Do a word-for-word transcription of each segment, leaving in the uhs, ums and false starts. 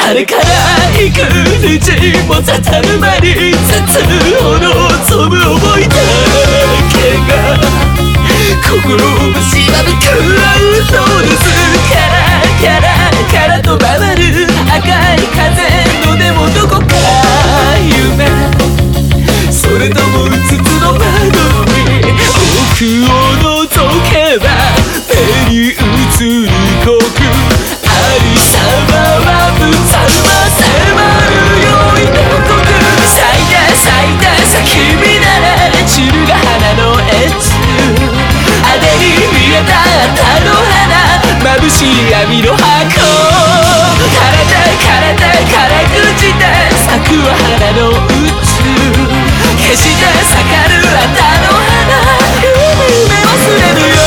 あれから幾日もたたる間に絶望の飛ぶ覚えだけが心を蝕むクラウドです。カラカラカラと回る赤い風のでもどこか夢、それともうつつの窓に奥を覗けば目に映る黒ありさまはぶたま迫るよいの刻咲いた咲いた咲き乱れ散るが花のエッジあれに見えたあの花眩しい闇の箱体体から朽ちて咲くは花の宇宙決して咲かぬあたの花夢忘れるよ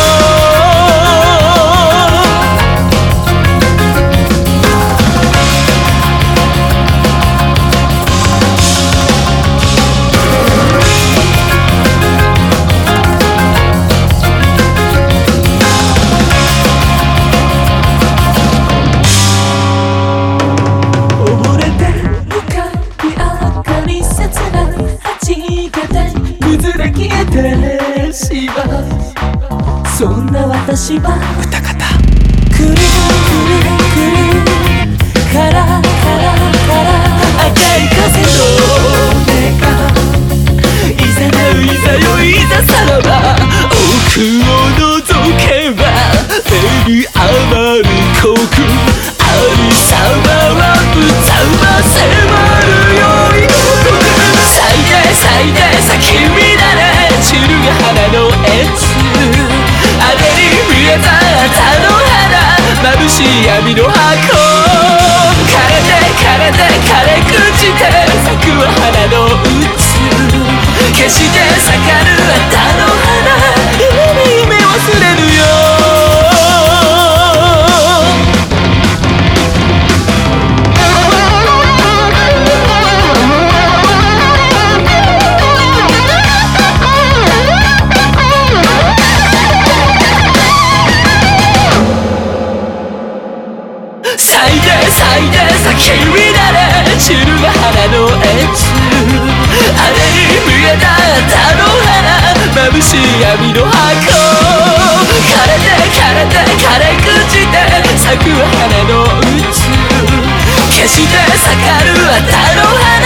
そんな私は歌方くるくるくるカラカラカラ赤い風の音がいざなういざよいざさらば奥を覗けば目に余る黒ありさまはぶたま迫るよいの刻咲いて咲いて咲き乱れ散るが花のエッジあれに見えたあたの花眩しい闇の箱枯れて枯れて枯れ朽ちて咲くは花の宇宙決して咲かぬあたの花夢夢忘れるよ咲いて咲いて咲き乱れ散るが花のエッジあれに見えたあたの花眩しい闇の箱枯れて枯れて枯れ朽ちて咲く花の宇宙決して咲かぬあたの花